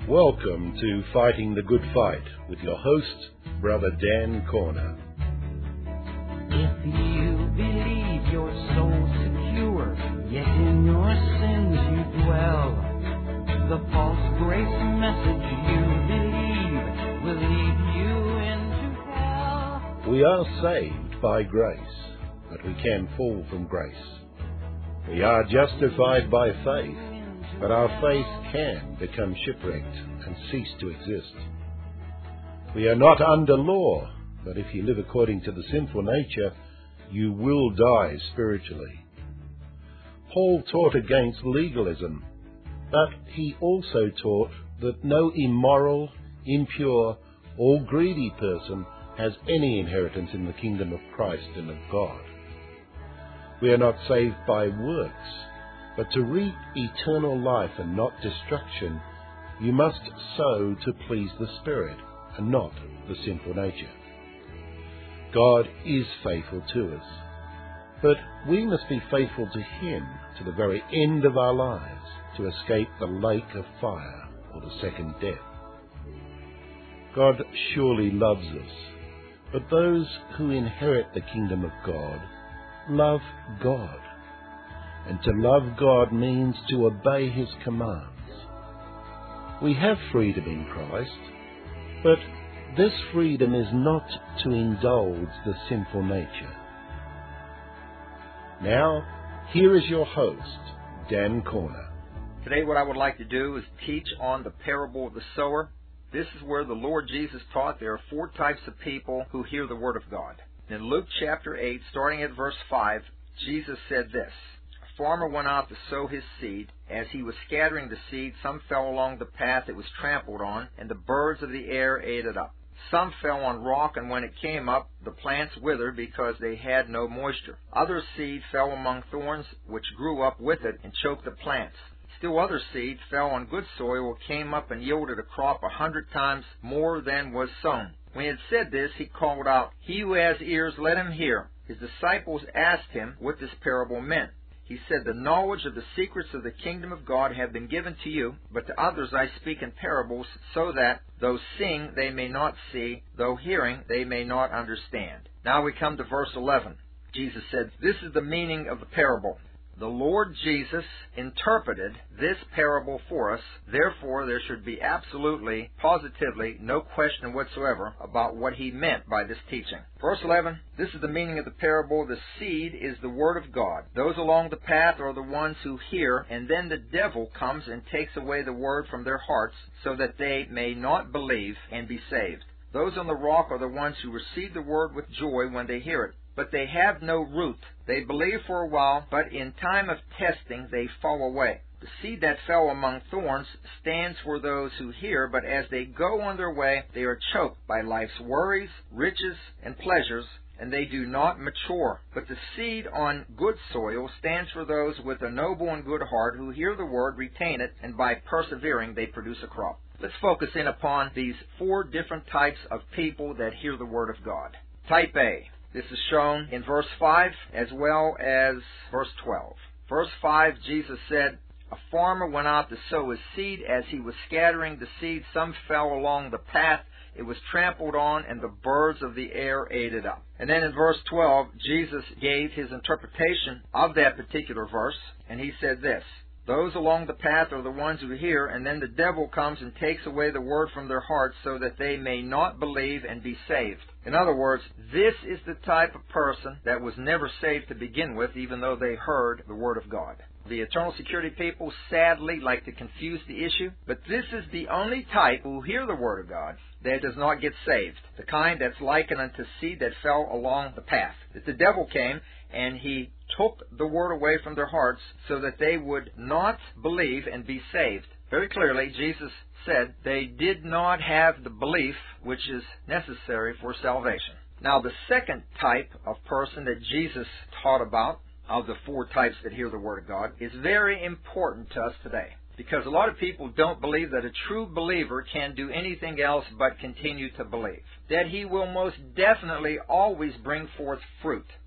Welcome to Fighting the Good Fight with your host, Brother Dan Corner. If you believe your soul secure, yet in your sins you dwell, the false grace message you believe will lead you into hell. We are saved by grace, but we can fall from grace. We are justified by faith, but our faith can become shipwrecked and cease to exist. We are not under law, but if you live according to the sinful nature, you will die spiritually. Paul taught against legalism, but he also taught that no immoral, impure, or greedy person has any inheritance in the kingdom of Christ and of God. We are not saved by works, but to reap eternal life and not destruction, you must sow to please the Spirit and not the sinful nature. God is faithful to us, but we must be faithful to Him to the very end of our lives to escape the lake of fire or the second death. God surely loves us, but those who inherit the kingdom of God love God. And to love God means to obey His commands. We have freedom in Christ, but this freedom is not to indulge the sinful nature. Now, here is your host, Dan Corner. Today what I would like to do is teach on the parable of the sower. This is where the Lord Jesus taught there are four types of people who hear the Word of God. In Luke chapter 8, starting at verse 5, Jesus said this: A farmer went out to sow his seed. As he was scattering the seed, some fell along the path it was trampled on, and the birds of the air ate it up. Some fell on rock, and when it came up, the plants withered because they had no moisture. Other seed fell among thorns, which grew up with it and choked the plants. Still other seed fell on good soil, came up and yielded a crop 100 times more than was sown. When he had said this, he called out, He who has ears, let him hear. His disciples asked him what this parable meant. He said, The knowledge of the secrets of the kingdom of God have been given to you, but to others I speak in parables, so that, though seeing they may not see, though hearing they may not understand. Now we come to verse 11. Jesus said, This is the meaning of the parable. The Lord Jesus interpreted this parable for us. Therefore, there should be absolutely, positively, no question whatsoever about what He meant by this teaching. Verse 11, this is the meaning of the parable. The seed is the Word of God. Those along the path are the ones who hear, and then the devil comes and takes away the Word from their hearts, so that they may not believe and be saved. Those on the rock are the ones who receive the Word with joy when they hear it. But they have no root. They believe for a while, but in time of testing they fall away. The seed that fell among thorns stands for those who hear, but as they go on their way, they are choked by life's worries, riches, and pleasures, and they do not mature. But the seed on good soil stands for those with a noble and good heart who hear the word, retain it, and by persevering they produce a crop. Let's focus in upon these four different types of people that hear the Word of God. Type A. This is shown in verse 5 as well as verse 12. Verse 5, Jesus said, A farmer went out to sow his seed. As he was scattering the seed, some fell along the path. It was trampled on, and the birds of the air ate it up. And then in verse 12, Jesus gave his interpretation of that particular verse, and he said this: Those along the path are the ones who hear, and then the devil comes and takes away the word from their hearts so that they may not believe and be saved. In other words, this is the type of person that was never saved to begin with, even though they heard the Word of God. The eternal security people sadly like to confuse the issue, but this is the only type who hear the Word of God that does not get saved. The kind that's likened unto seed that fell along the path. That the devil came and he took the Word away from their hearts so that they would not believe and be saved. Very clearly, Jesus said they did not have the belief which is necessary for salvation. Now, the second type of person that Jesus taught about, of the four types that hear the Word of God, is very important to us today. Because a lot of people don't believe that a true believer can do anything else but continue to believe. That he will most definitely always bring forth fruit.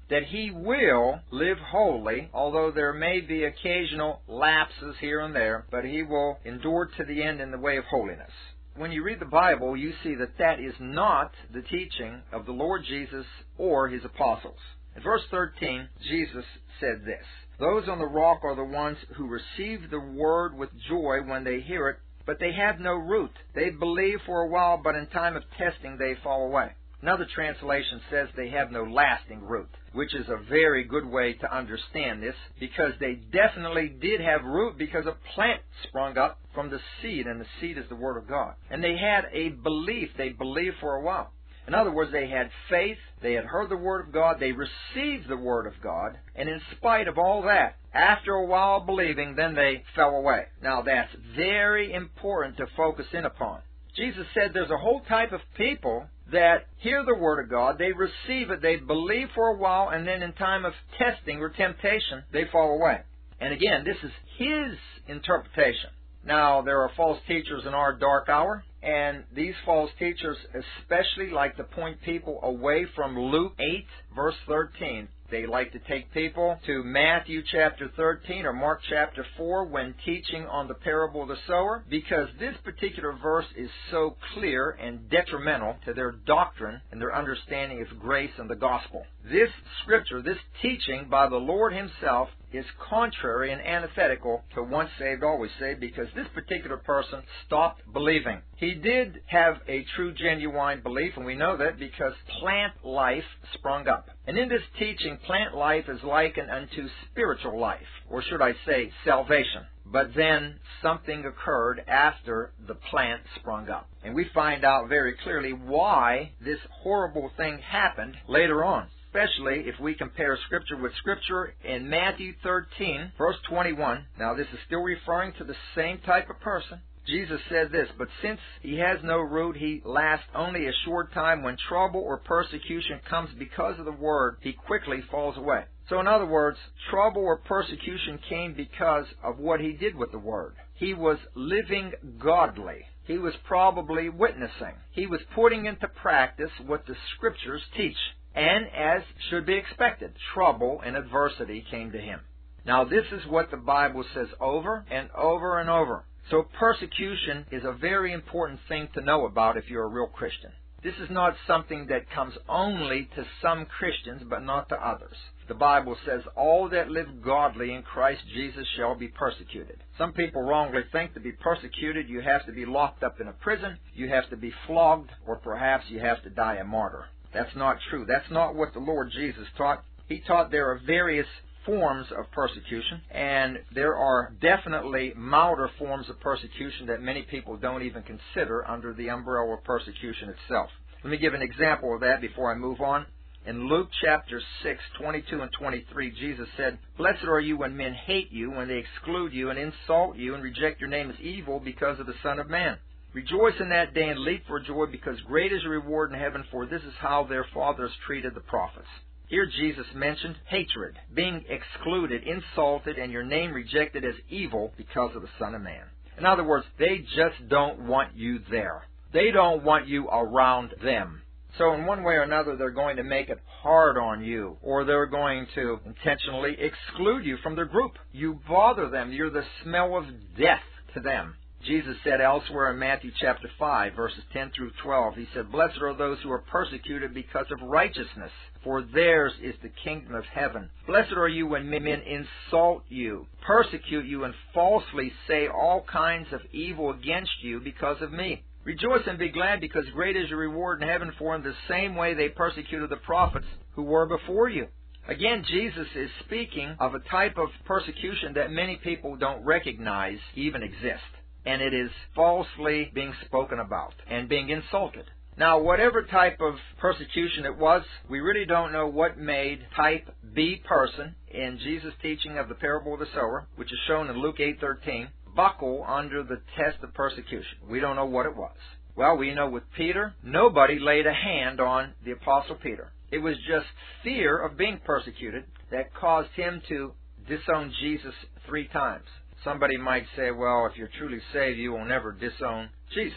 that he will live holy, although there may be occasional lapses here and there, but he will endure to the end in the way of holiness. When you read the Bible, you see that that is not the teaching of the Lord Jesus or his apostles. In verse 13, Jesus said this, "Those on the rock are the ones who receive the word with joy when they hear it, but they have no root. They believe for a while, but in time of testing they fall away." Another translation says they have no lasting root, which is a very good way to understand this, because they definitely did have root because a plant sprung up from the seed, and the seed is the Word of God. And they had a belief. They believed for a while. In other words, they had faith, they had heard the Word of God, they received the Word of God, and in spite of all that, after a while of believing, then they fell away. Now that's very important to focus in upon. Jesus said there's a whole type of people that hear the Word of God, they receive it, they believe for a while, and then in time of testing or temptation, they fall away. And again, this is His interpretation. Now, there are false teachers in our dark hour, and these false teachers especially like to point people away from Luke 8, verse 13. They like to take people to Matthew chapter 13 or Mark chapter 4 when teaching on the parable of the sower, because this particular verse is so clear and detrimental to their doctrine and their understanding of grace and the gospel. This scripture, this teaching by the Lord Himself, is contrary and antithetical to once saved, always saved, because this particular person stopped believing. He did have a true, genuine belief, and we know that because plant life sprung up. And in this teaching, plant life is likened unto spiritual life, or should I say salvation. But then something occurred after the plant sprung up. And we find out very clearly why this horrible thing happened later on, especially if we compare Scripture with Scripture in Matthew 13, verse 21. Now, this is still referring to the same type of person. Jesus said this, "But since he has no root, he lasts only a short time. When trouble or persecution comes because of the word, he quickly falls away." So in other words, trouble or persecution came because of what he did with the word. He was living godly. He was probably witnessing. He was putting into practice what the Scriptures teach. And as should be expected, trouble and adversity came to him. Now this is what the Bible says over and over and over. So persecution is a very important thing to know about if you're a real Christian. This is not something that comes only to some Christians, but not to others. The Bible says, "All that live godly in Christ Jesus shall be persecuted." Some people wrongly think to be persecuted, you have to be locked up in a prison, you have to be flogged, or perhaps you have to die a martyr. That's not true. That's not what the Lord Jesus taught. He taught there are various forms of persecution, and there are definitely milder forms of persecution that many people don't even consider under the umbrella of persecution itself. Let me give an example of that before I move on. In Luke chapter 6, 22 and 23, Jesus said, "Blessed are you when men hate you, when they exclude you and insult you and reject your name as evil because of the Son of Man. Rejoice in that day and leap for joy, because great is your reward in heaven, for this is how their fathers treated the prophets." Here Jesus mentioned hatred, being excluded, insulted, and your name rejected as evil because of the Son of Man. In other words, they just don't want you there. They don't want you around them. So in one way or another, they're going to make it hard on you, or they're going to intentionally exclude you from their group. You bother them. You're the smell of death to them. Jesus said elsewhere in Matthew chapter 5, verses 10 through 12, He said, "Blessed are those who are persecuted because of righteousness, for theirs is the kingdom of heaven. Blessed are you when men insult you, persecute you, and falsely say all kinds of evil against you because of me. Rejoice and be glad, because great is your reward in heaven, for in the same way they persecuted the prophets who were before you." Again, Jesus is speaking of a type of persecution that many people don't recognize even exist. And it is falsely being spoken about and being insulted. Now, whatever type of persecution it was, we really don't know what made type B person in Jesus' teaching of the parable of the sower, which is shown in Luke 8:13, buckle under the test of persecution. We don't know what it was. Well, we know with Peter, nobody laid a hand on the Apostle Peter. It was just fear of being persecuted that caused him to disown Jesus 3 times. Somebody might say, well, if you're truly saved, you will never disown Jesus.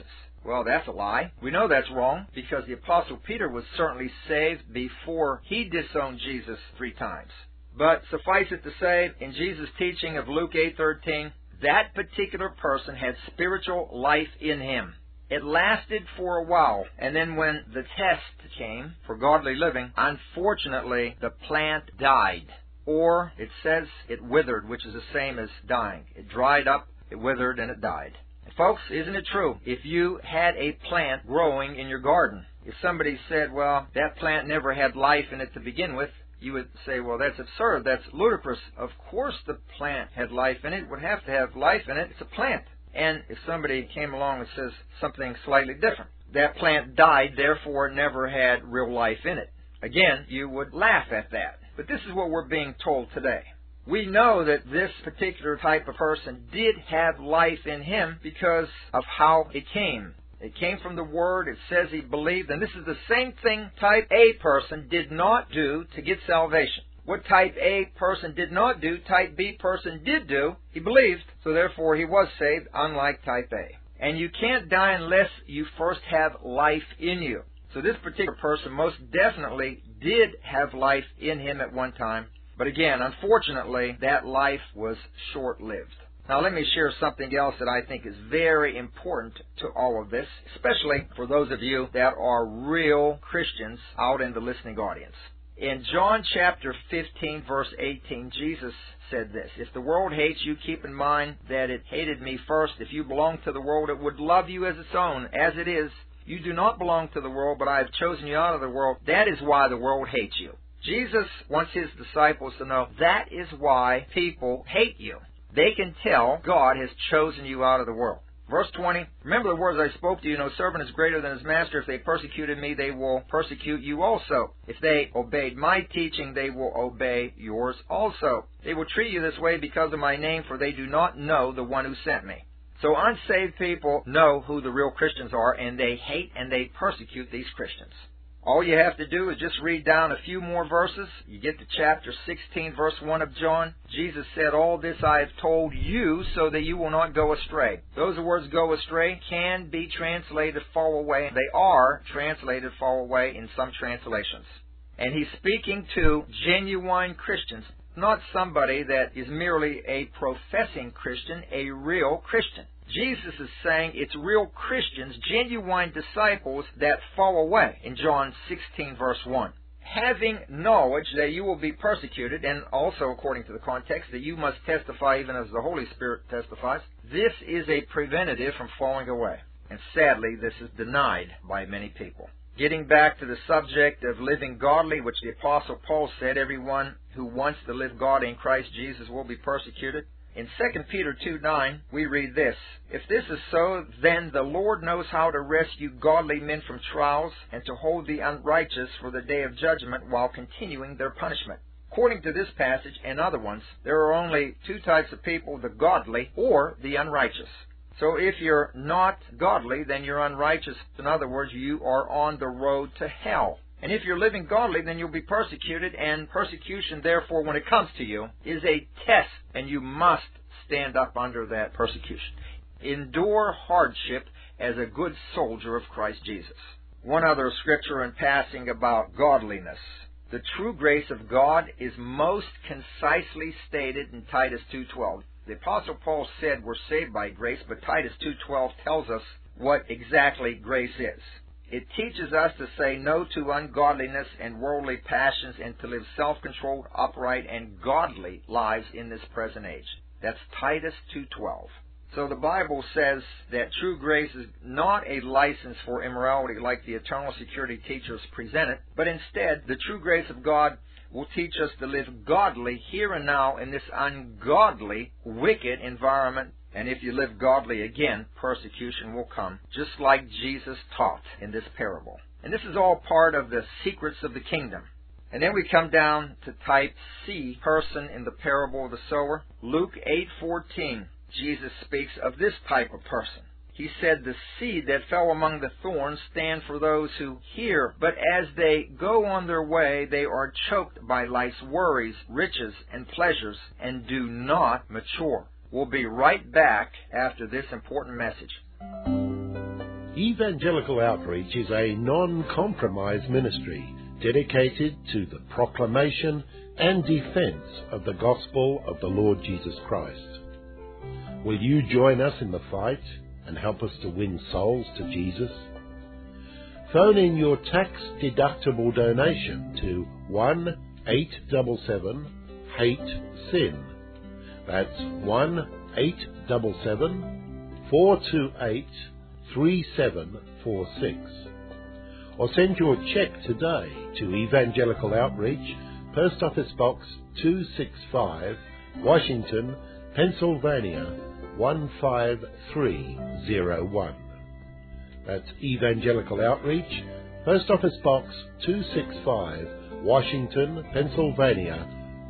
Well, that's a lie. We know that's wrong because the Apostle Peter was certainly saved before he disowned Jesus 3 times. But suffice it to say, in Jesus' teaching of Luke 8:13, that particular person had spiritual life in him. It lasted for a while, and then when the test came for godly living, unfortunately, the plant died. Or it says it withered, which is the same as dying. It dried up, it withered, and it died. And folks, isn't it true? If you had a plant growing in your garden, if somebody said, well, that plant never had life in it to begin with, you would say, well, that's absurd, that's ludicrous. Of course the plant had life in it. It would have to have life in it. It's a plant. And if somebody came along and says something slightly different, that plant died, therefore it never had real life in it, again, you would laugh at that. But this is what we're being told today. We know that this particular type of person did have life in him because of how it came. It came from the Word. It says he believed. And this is the same thing type A person did not do to get salvation. What type A person did not do, type B person did do. He believed, so therefore he was saved, unlike type A. And you can't die unless you first have life in you. So this particular person most definitely did have life in him at one time. But again, unfortunately, that life was short-lived. Now let me share something else that I think is very important to all of this, especially for those of you that are real Christians out in the listening audience. In John chapter 15, verse 18, Jesus said this, if the world hates you, keep in mind that it hated me first. If you belong to the world, it would love you as its own. As it is, you do not belong to the world, but I have chosen you out of the world. That is why the world hates you. Jesus wants his disciples to know that is why people hate you. They can tell God has chosen you out of the world. Verse 20, remember the words I spoke to you, no servant is greater than his master. If they persecuted me, they will persecute you also. If they obeyed my teaching, they will obey yours also. They will treat you this way because of my name, for they do not know the one who sent me. So unsaved people know who the real Christians are, and they hate and they persecute these Christians. All you have to do is just read down a few more verses. You get to chapter 16, verse 1 of John. Jesus said, all this I have told you so that you will not go astray. Those words, go astray, can be translated fall away. They are translated fall away in some translations. And he's speaking to genuine Christians, not somebody that is merely a professing Christian, a real Christian. Jesus is saying it's real Christians, genuine disciples that fall away in John 16, verse 1. Having knowledge that you will be persecuted, and also according to the context that you must testify even as the Holy Spirit testifies, this is a preventative from falling away. And sadly, this is denied by many people. Getting back to the subject of living godly, which the Apostle Paul said, everyone who wants to live godly in Christ Jesus will be persecuted. In 2 Peter 2:9, we read this, if this is so, then the Lord knows how to rescue godly men from trials and to hold the unrighteous for the day of judgment while continuing their punishment. According to this passage and other ones, there are only 2 types of people, the godly or the unrighteous. So if you're not godly, then you're unrighteous. In other words, you are on the road to hell. And if you're living godly, then you'll be persecuted, and persecution, therefore, when it comes to you, is a test, and you must stand up under that persecution. Endure hardship as a good soldier of Christ Jesus. One other scripture in passing about godliness. The true grace of God is most concisely stated in Titus 2:12. The Apostle Paul said we're saved by grace, but Titus 2:12 tells us what exactly grace is. It teaches us to say no to ungodliness and worldly passions and to live self-controlled, upright, and godly lives in this present age. That's Titus 2:12. So the Bible says that true grace is not a license for immorality like the eternal security teachers present it, but instead the true grace of God will teach us to live godly here and now in this ungodly, wicked environment. And if you live godly, again, persecution will come, just like Jesus taught in this parable. And this is all part of the secrets of the kingdom. And then we come down to type C person in the parable of the sower. Luke 8:14, Jesus speaks of this type of person. He said, the seed that fell among the thorns stand for those who hear, but as they go on their way, they are choked by life's worries, riches, and pleasures, and do not mature. We'll be right back after this important message. Evangelical Outreach is a non-compromise ministry dedicated to the proclamation and defense of the gospel of the Lord Jesus Christ. Will you join us in the fight and help us to win souls to Jesus? Phone in your tax-deductible donation to 1-877-HATE-SIN. That's 1-877-428-3746. Or send your check today to Evangelical Outreach, Post Office Box 265, Washington, Pennsylvania 15301. That's Evangelical Outreach, Post Office Box 265, Washington, Pennsylvania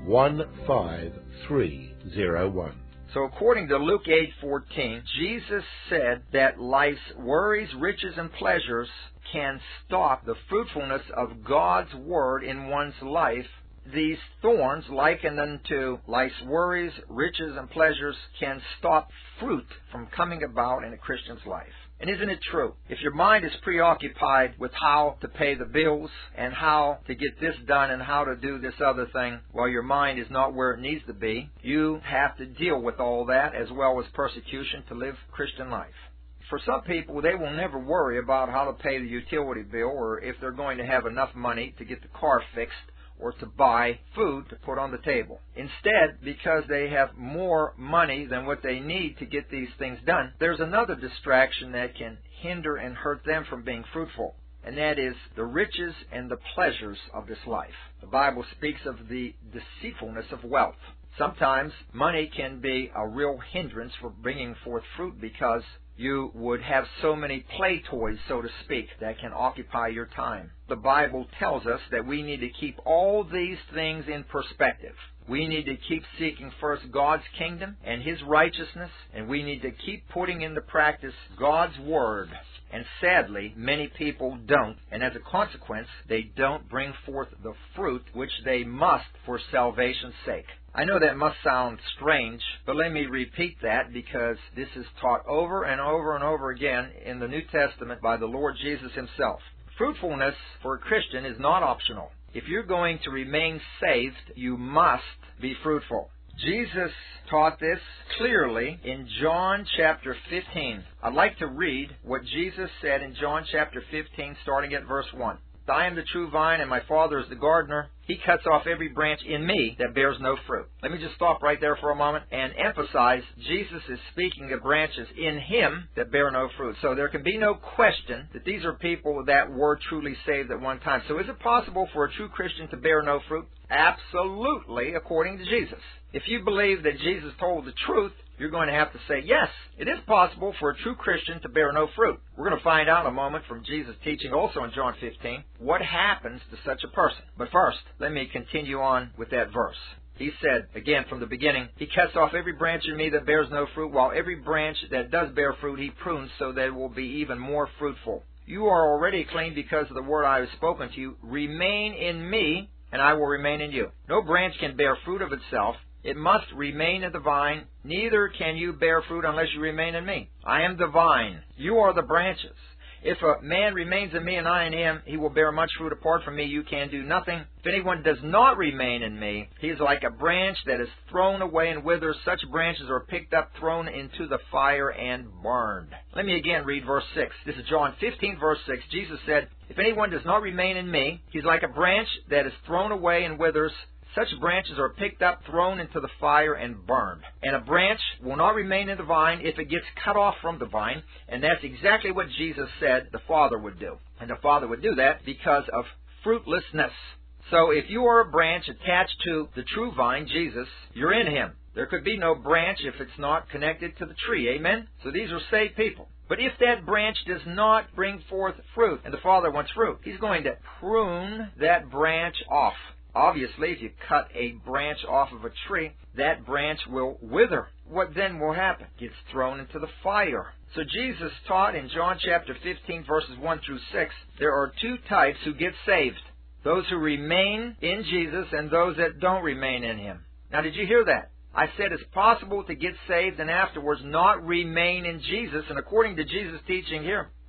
15301. So according to Luke 8:14, Jesus said that life's worries, riches, and pleasures can stop the fruitfulness of God's Word in one's life. These thorns, likened unto life's worries, riches, and pleasures, can stop fruit from coming about in a Christian's life. And isn't it true? If your mind is preoccupied with how to pay the bills and how to get this done and how to do this other thing, while your mind is not where it needs to be, you have to deal with all that as well as persecution to live Christian life. For some people, they will never worry about how to pay the utility bill or if they're going to have enough money to get the car fixed or to buy food to put on the table. Instead, because they have more money than what they need to get these things done, there's another distraction that can hinder and hurt them from being fruitful, and that is the riches and the pleasures of this life. The Bible speaks of the deceitfulness of wealth. Sometimes money can be a real hindrance for bringing forth fruit because you would have so many play toys, so to speak, that can occupy your time. The Bible tells us that we need to keep all these things in perspective. We need to keep seeking first God's kingdom and His righteousness, and we need to keep putting into practice God's Word. And sadly, many people don't, and as a consequence, they don't bring forth the fruit which they must for salvation's sake. I know that must sound strange, but let me repeat that because this is taught over and over and over again in the New Testament by the Lord Jesus Himself. Fruitfulness for a Christian is not optional. If you're going to remain saved, you must be fruitful. Jesus taught this clearly in John chapter 15. I'd like to read what Jesus said in John chapter 15, starting at verse 1. I am the true vine, and my Father is the gardener. He cuts off every branch in me that bears no fruit. Let me just stop right there for a moment and emphasize Jesus is speaking of branches in Him that bear no fruit. So there can be no question that these are people that were truly saved at one time. So is it possible for a true Christian to bear no fruit? Absolutely, according to Jesus. If you believe that Jesus told the truth, you're going to have to say, yes, it is possible for a true Christian to bear no fruit. We're going to find out in a moment from Jesus' teaching also in John 15 what happens to such a person. But first, let me continue on with that verse. He said, again from the beginning, He cuts off every branch in me that bears no fruit, while every branch that does bear fruit He prunes so that it will be even more fruitful. You are already clean because of the word I have spoken to you. Remain in me, and I will remain in you. No branch can bear fruit of itself. It must remain in the vine. Neither can you bear fruit unless you remain in me. I am the vine. You are the branches. If a man remains in me and I in him, he will bear much fruit. Apart from me, you can do nothing. If anyone does not remain in me, he is like a branch that is thrown away and withers. Such branches are picked up, thrown into the fire, and burned. Let me again read verse 6. This is John 15, verse 6. Jesus said, if anyone does not remain in me, he's like a branch that is thrown away and withers. Such branches are picked up, thrown into the fire, and burned. And a branch will not remain in the vine if it gets cut off from the vine. And that's exactly what Jesus said the Father would do. And the Father would do that because of fruitlessness. So if you are a branch attached to the true vine, Jesus, you're in Him. There could be no branch if it's not connected to the tree. Amen? So these are saved people. But if that branch does not bring forth fruit, and the Father wants fruit, He's going to prune that branch off. Obviously, if you cut a branch off of a tree, that branch will wither. What then will happen? It gets thrown into the fire. So Jesus taught in John chapter 15, verses 1 through 6, there are two types who get saved. Those who remain in Jesus and those that don't remain in Him. Now, did you hear that? I said it's possible to get saved and afterwards not remain in Jesus. And according to Jesus' teaching here,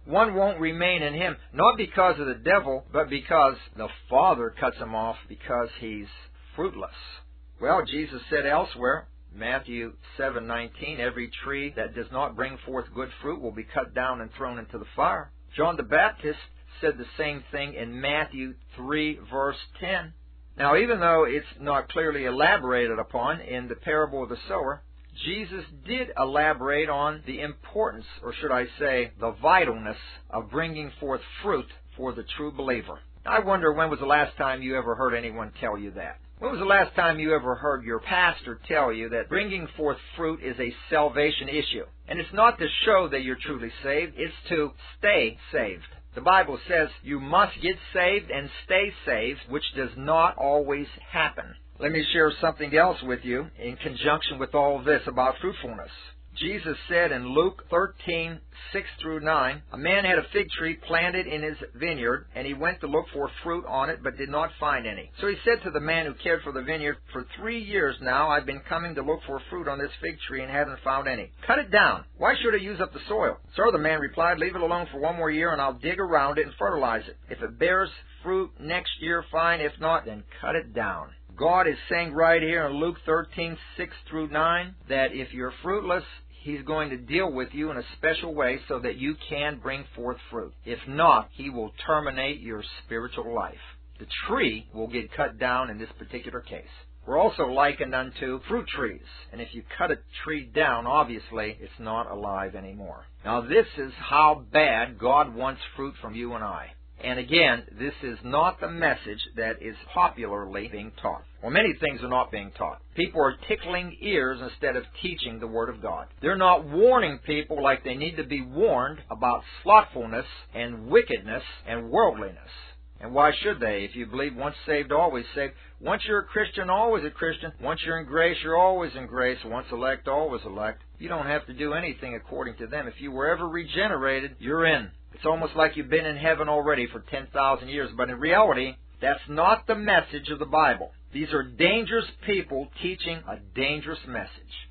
one won't remain in him, not because of the devil, but because the Father cuts him off because he's fruitless. Well, Jesus said elsewhere, Matthew 7:19, every tree that does not bring forth good fruit will be cut down and thrown into the fire. John the Baptist said the same thing in Matthew 3, verse 10. Now, even though it's not clearly elaborated upon in the parable of the sower, Jesus did elaborate on the importance, or should I say, the vitalness of bringing forth fruit for the true believer. I wonder, when was the last time you ever heard anyone tell you that? When was the last time you ever heard your pastor tell you that bringing forth fruit is a salvation issue? And it's not to show that you're truly saved, it's to stay saved. The Bible says you must get saved and stay saved, which does not always happen. Let me share something else with you in conjunction with all of this about fruitfulness. Jesus said in Luke 13:6-9, a man had a fig tree planted in his vineyard, and he went to look for fruit on it, but did not find any. So he said to the man who cared for the vineyard, for 3 years now I've been coming to look for fruit on this fig tree and haven't found any. Cut it down. Why should I use up the soil? Sir, the man replied, leave it alone for 1 more year, and I'll dig around it and fertilize it. If it bears fruit next year, fine. If not, then cut it down. God is saying right here in Luke 13:6-9 that if you're fruitless, He's going to deal with you in a special way so that you can bring forth fruit. If not, He will terminate your spiritual life. The tree will get cut down in this particular case. We're also likened unto fruit trees. And if you cut a tree down, obviously, it's not alive anymore. Now, this is how bad God wants fruit from you and I. And again, this is not the message that is popularly being taught. Well, many things are not being taught. People are tickling ears instead of teaching the Word of God. They're not warning people like they need to be warned about slothfulness and wickedness and worldliness. And why should they? If you believe once saved, always saved. Once you're a Christian, always a Christian. Once you're in grace, you're always in grace. Once elect, always elect. You don't have to do anything according to them. If you were ever regenerated, you're in. It's almost like you've been in heaven already for 10,000 years. But in reality, that's not the message of the Bible. These are dangerous people teaching a dangerous message.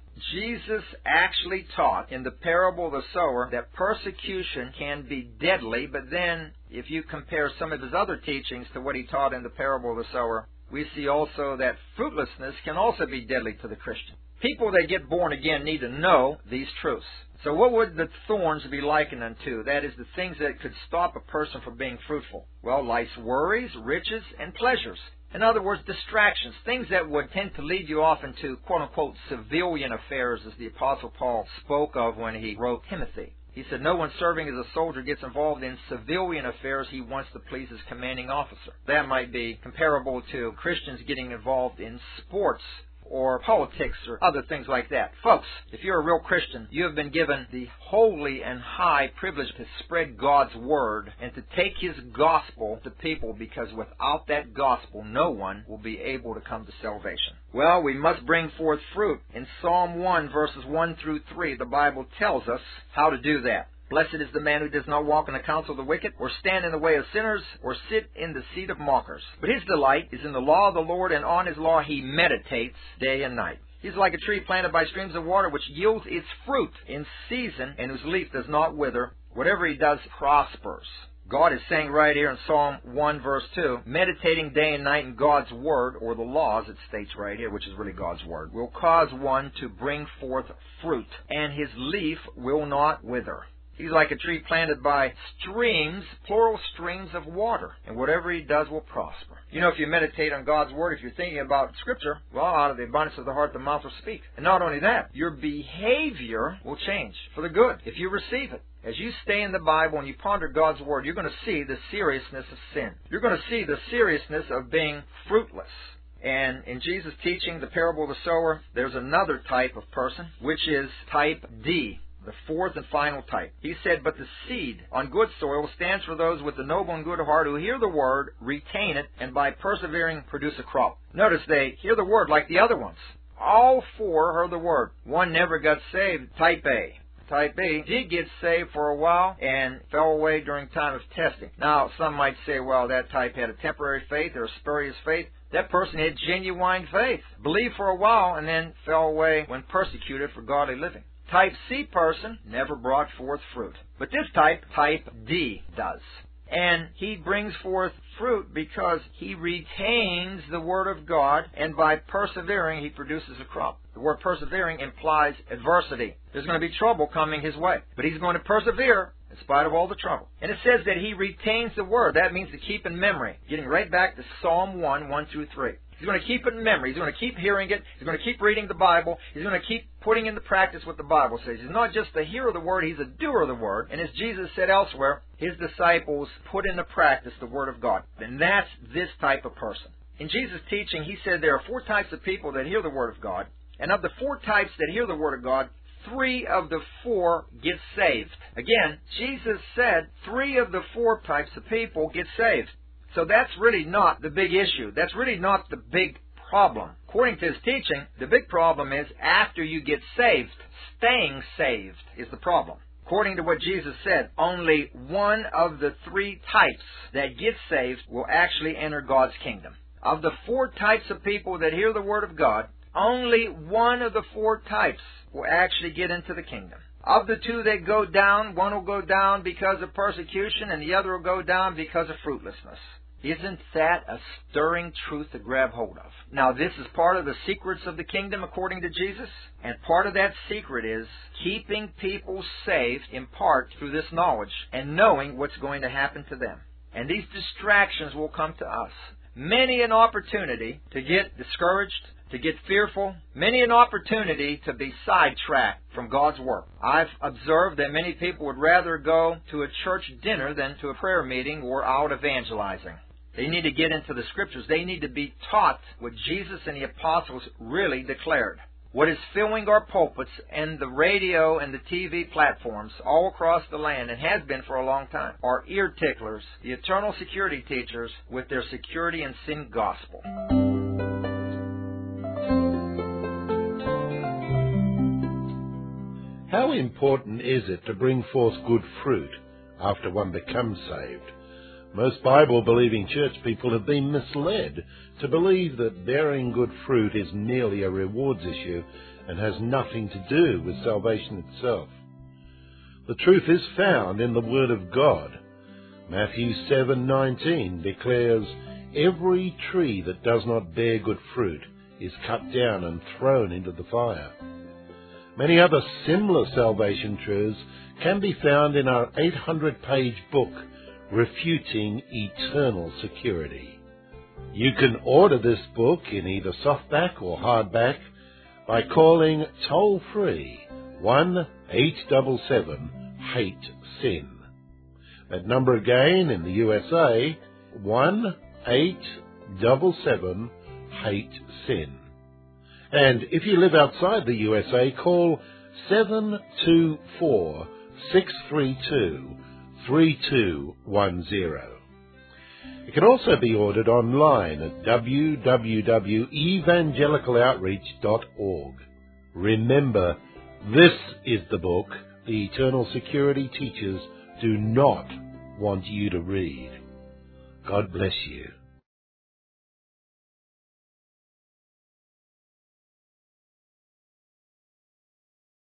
Jesus actually taught in the parable of the sower that persecution can be deadly, but then if you compare some of his other teachings to what he taught in the parable of the sower, we see also that fruitlessness can also be deadly to the Christian. People that get born again need to know these truths. So what would the thorns be likened unto? That is, the things that could stop a person from being fruitful. Well, life's worries, riches, and pleasures. In other words, distractions, things that would tend to lead you off into, quote-unquote, civilian affairs, as the Apostle Paul spoke of when he wrote Timothy. He said, no one serving as a soldier gets involved in civilian affairs he wants to please his commanding officer. That might be comparable to Christians getting involved in sports or politics or other things like that. Folks, if you're a real Christian, you have been given the holy and high privilege to spread God's Word and to take His gospel to people, because without that gospel, no one will be able to come to salvation. Well, we must bring forth fruit. In Psalm 1, verses 1-3, the Bible tells us how to do that. Blessed is the man who does not walk in the counsel of the wicked, or stand in the way of sinners, or sit in the seat of mockers. But his delight is in the law of the Lord, and on his law he meditates day and night. He's like a tree planted by streams of water, which yields its fruit in season, and whose leaf does not wither. Whatever he does prospers. God is saying right here in Psalm 1, verse 2, meditating day and night in God's Word, or the laws, it states right here, which is really God's Word, will cause one to bring forth fruit, and his leaf will not wither. He's like a tree planted by streams, plural streams of water. And whatever he does will prosper. You know, if you meditate on God's Word, if you're thinking about Scripture, well, out of the abundance of the heart, the mouth will speak. And not only that, your behavior will change for the good if you receive it. As you stay in the Bible and you ponder God's Word, you're going to see the seriousness of sin. You're going to see the seriousness of being fruitless. And in Jesus' teaching, the parable of the sower, there's another type of person, which is type D. The fourth and final type. He said, but the seed on good soil stands for those with the noble and good heart who hear the Word, retain it, and by persevering produce a crop. Notice they hear the Word like the other ones. All four heard the Word. One never got saved, type A. Type B did get saved for a while and fell away during time of testing. Now, some might say, well, that type had a temporary faith or a spurious faith. That person had genuine faith, believed for a while, and then fell away when persecuted for godly living. type C person never brought forth fruit. But this type D, does. And he brings forth fruit because he retains the Word of God, and by persevering, he produces a crop. The word persevering implies adversity. There's going to be trouble coming his way, but he's going to persevere in spite of all the trouble. And it says that he retains the Word. That means to keep in memory. Getting right back to Psalm 1 through 3. He's going to keep it in memory. He's going to keep hearing it. He's going to keep reading the Bible. He's going to keep putting into practice what the Bible says. He's not just a hearer of the Word, he's a doer of the Word. And as Jesus said elsewhere, his disciples put into practice the Word of God. And that's this type of person. In Jesus' teaching, he said there are 4 types of people that hear the Word of God. And of the 4 types that hear the Word of God, 3 of the 4 get saved. Again, Jesus said 3 of the 4 types of people get saved. So that's really not the big issue. That's really not the big problem. According to his teaching, the big problem is after you get saved, staying saved is the problem. According to what Jesus said, only 1 of the 3 types that get saved will actually enter God's kingdom. Of the 4 types of people that hear the Word of God, only 1 of the 4 types will actually get into the kingdom. Of the 2 that go down, 1 will go down because of persecution and the other will go down because of fruitlessness. Isn't that a stirring truth to grab hold of? Now, this is part of the secrets of the kingdom according to Jesus. And part of that secret is keeping people saved in part through this knowledge and knowing what's going to happen to them. And these distractions will come to us. Many an opportunity to get discouraged, to get fearful, many an opportunity to be sidetracked from God's work. I've observed that many people would rather go to a church dinner than to a prayer meeting or out evangelizing. They need to get into the Scriptures. They need to be taught what Jesus and the apostles really declared. What is filling our pulpits and the radio and the TV platforms all across the land, and has been for a long time, are ear ticklers, the eternal security teachers with their security and sin gospel. How important is it to bring forth good fruit after one becomes saved? Most Bible-believing church people have been misled to believe that bearing good fruit is merely a rewards issue and has nothing to do with salvation itself. The truth is found in the Word of God. Matthew 7:19 declares, "Every tree that does not bear good fruit is cut down and thrown into the fire." Many other similar salvation truths can be found in our 800-page book, Refuting Eternal Security. You can order this book in either softback or hardback by calling toll-free 1-877-HATE-SIN. That number again in the USA, 1-877-HATE-SIN. And if you live outside the USA, call 724-632-3210. It can also be ordered online at www.evangelicaloutreach.org. Remember, this is the book the Eternal Security teachers do not want you to read. God bless you.